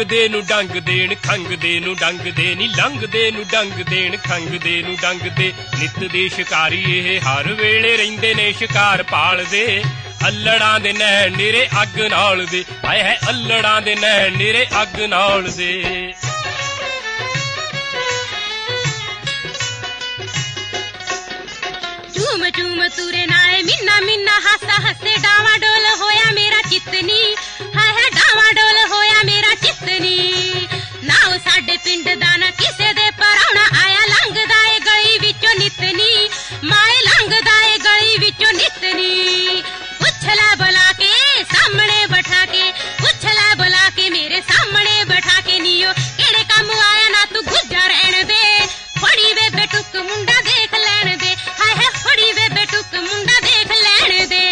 ਲੰਘਦੇ ਨੂੰ ਡੰਗ ਦੇਣ ਖੰਘਦੇ ਨੂੰ ਡੰਗ ਦੇ ਨੀ ਲੰਘਦੇ ਨੂੰ ਡੰਗ ਦੇਣ ਖੰਘਦੇ ਨੂੰ ਡੰਗ ਦੇ ਨਿੱਤ ਦੇ ਸ਼ਿਕਾਰੀ ਇਹ ਹਰ ਵੇਲੇ ਰਹਿੰਦੇ ਨੇ ਸ਼ਿਕਾਰ ਭਾਲਦੇ ਅੱਲੜਾਂ ਦੇ ਨੈਣ ਨਿਰੇ ਅੱਗ ਨਾਲ ਦੇ ਹਾਏ ਹੈ ਅੱਲੜਾਂ ਦੇ ਨੈਣ ਨਿਰੇ ਅੱਗ ਨਾਲ ਦੇ चूम चूम तुरे नाए मिन्ना मिन्ना हासा हसे डावा डोल होया मेरा चितनी है डावा डोल होया मेरा चितनी नाओ साडे पिंड दा ना किसे दे पराउणा आया लंघदा ए गली विचों नितनी माए लंघदा ए गली विचों नितनी पुछ लै बुला के सामने बैठा के पुछ लै बुला के मेरे सामने बैठा के नियो केड़े काम आया ना तू गुज्जा रहण दे फड़ी वे बेटुक मुंडा देख लैण दे हाय है फड़ी वे बेटुक मुंडा देख लैण दे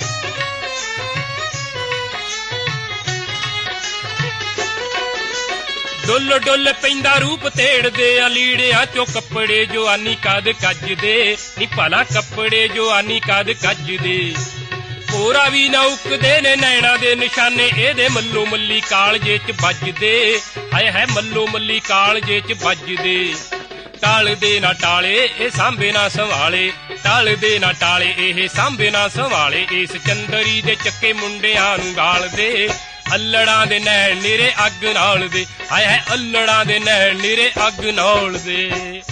डुल डुल पैंदा रूप तेड़दे आ लीड़ियां चो कपड़े जो आनी कद कज दे नी भला कपड़े जो आनी कद कज दे कोरा भी ना उकदे ने नैना दे निशाने एदे मल्लो मल्ली कालजे च बजदे हाय है मल्लो मल्ली कालजे च बजदे टालदे ना टाले ए सांभे ना संभाले टालदे ना टाले ए सांभे ना संभाले इस चंदरी दे चक्के मुंडियां नूं गालदे ਅੱਲੜਾਂ ਦੇ ਨੈਣ ਨਿਰੇ ਅੱਗ ਨਾਲ ਦੇ ਹਾਏ ਹੈ ਅੱਲੜਾਂ ਦੇ ਨੈਣ ਨਿਰੇ ਅੱਗ ਨਾਲ ਦੇ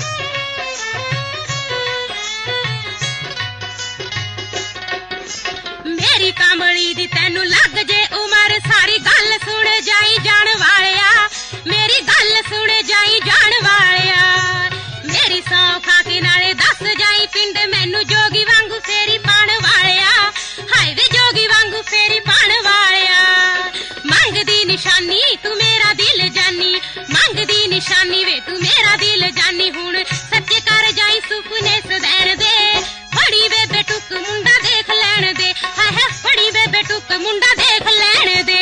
ਮੇਰੀ ਕਾਮਲੀ ਦੀ ਤੈਨੂੰ ਲੱਗ ਜੇ ਉਮਰ ਸਾਰੀ ਗੱਲ ਸੁਣ ਜਾਈ ਜਾਣ ਵਾਲਿਆ ਮੇਰੀ ਗੱਲ ਸੁਣ ਜਾਈ ਜਾਣ ਵਾਲਿਆ ਮੇਰੀ ਸੌਂ ਖਾ ਕੇ ਨਾਲੇ ਦੱਸ ਜਾਈ ਪਿੰਡ ਮੈਨੂੰ ਜੋਗੀ ਵਾਂਗੂ ਫੇਰੀ ਪਾਣ ਵਾਲਿਆ ਹਾਏ ਵੇ ਜੋਗੀ ਵਾਂਗੂ ਫੇਰੀ ਪਾਣ ਵਾਲਿਆ ਮੰਗਦੀ ਨਿਸ਼ਾਨੀ ਤੂੰ ਮੇਰਾ ਦਿਲ ਜਾਨੀ ਮੰਗਦੀ ਨਿਸ਼ਾਨੀ ਵੇ ਤੂੰ ਮੇਰਾ ਦਿਲ ਜਾਨੀ ਹੁਣ ਸੱਚੇ ਕਰ ਜਾਈ ਸੁਪਨੇ ਸਦੈਣ ਦੇ ਫੜੀ ਵੇ ਬੇਟੁਕ ਮੁੰਡਾ ਦੇਖ ਲੈਣ ਦੇ ਹਾਏ ਹੈ ਫੜੀ ਵੇ ਬੇਟੁਕ ਮੁੰਡਾ ਦੇਖ ਲੈਣ ਦੇ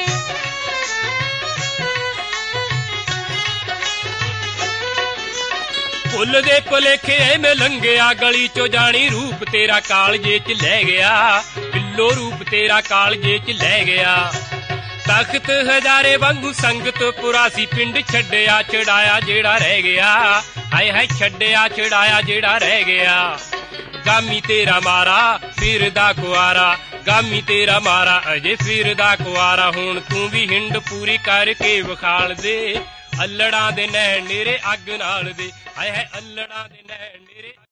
ਫੁੱਲ ਦੇ ਭੁਲੇਖੇ ਮੈਂ ਲੰਘਿਆ ਗਲੀ ਚੋਂ ਜਾਣੀ ਰੂਪ ਤੇਰਾ ਕਾਲਜੇ ਚ ਲੈ ਗਿਆ ਬਿੱਲੋ ਰੂਪ ਤੇਰਾ ਕਾਲਜੇ ਚ ਲੈ ਗਿਆ ਤਖਤ ਹਜ਼ਾਰੇ ਵਾਂਗੂ ਸੰਗਤ ਪੁਰਾਸੀ ਪਿੰਡ ਛੱਡਿਆ ਛਡਾਇਆ ਜਿਹੜਾ ਰਹਿ ਗਿਆ ਹਾਏ ਹਾਏ ਛੱਡਿਆ ਛਡਾਇਆ ਜਿਹੜਾ ਰਹਿ ਗਿਆ ਗਾਮੀ ਤੇਰਾ ਮਾਰਾ ਫਿਰਦਾ ਕੁਆਰਾ ਗਾਮੀ ਤੇਰਾ ਮਾਰਾ ਅਜੇ ਫਿਰਦਾ ਕੁਆਰਾ ਹੁਣ ਤੂੰ ਵੀ ਹਿੰਡ ਪੂਰੀ ਕਰਕੇ ਵਿਖਾਲ ਦੇ ਅੱਲੜਾਂ ਦੇ ਨੈਣ ਨਿਰੇ ਅੱਗ ਨਾਲ ਦੇ ਹਾਏ ਹਾਏ ਅੱਲੜਾਂ ਦੇ ਨੈਣ ਨਿਰੇ